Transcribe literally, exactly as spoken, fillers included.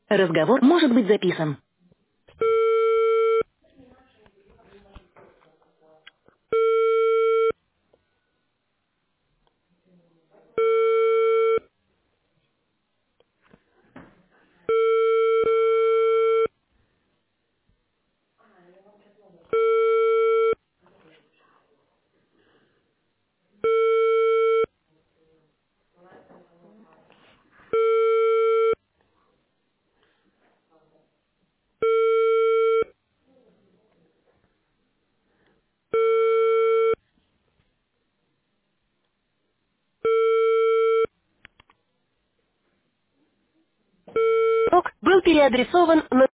Разговор может быть записан. Звонок был переадресован на